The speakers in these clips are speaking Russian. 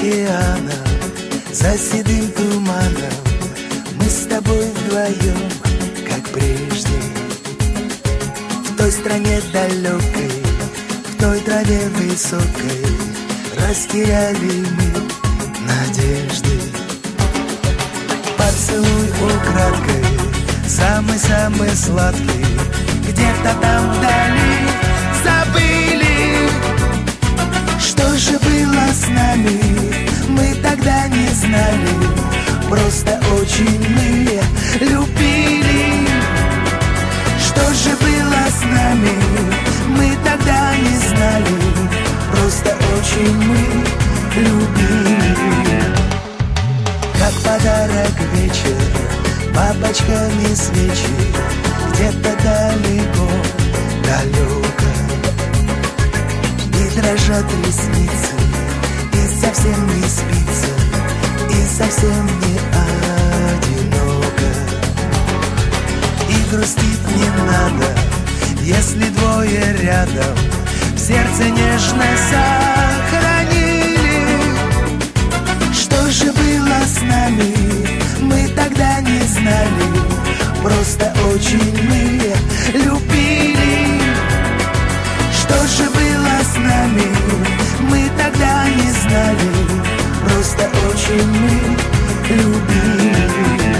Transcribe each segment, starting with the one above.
океана, за седым туманом мы с тобой вдвоем, как прежде. В той стране далекой, в той траве высокой растеряли мы надежды. Поцелуй украдкой, самый-самый сладкий, где-то там вдали забыли. Что же было с нами, мы тогда не знали, просто очень мы любили. Что же было с нами, мы тогда не знали, просто очень мы любили. Как подарок вечер, бабочками свечи, где-то далеко, далеко. И дрожат ресницы, и совсем не спится, и совсем не одиноко. И грустить не надо, если двое рядом в сердце нежность сохранили. Что же было с нами, мы тогда не знали, просто очень мы любили. Что же было с нами, мы тогда не знали, просто очень мы любили.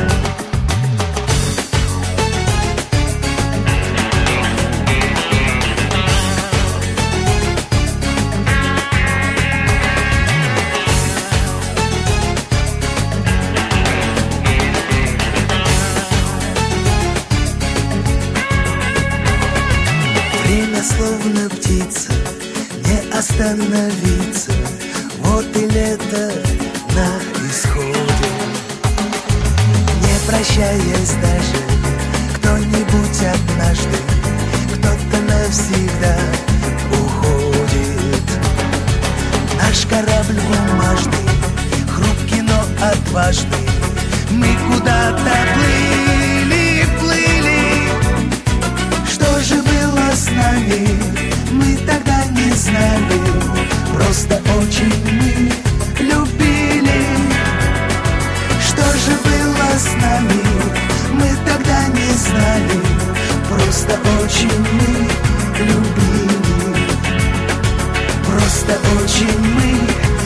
Время словно птица, не остановиться, вот и лето на исходе. Не прощаясь даже, кто-нибудь однажды, кто-то навсегда уходит. Наш корабль бумажный, хрупкий, но отважный, мы куда-то плыли, плыли. Что же было с нами, мы тогда не знали, просто очень мы любили. Что же было с нами, мы тогда не знали, просто очень мы любили. Просто очень мы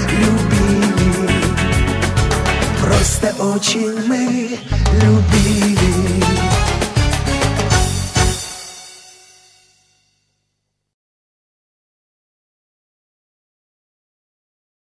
любили. Просто очень мы любили.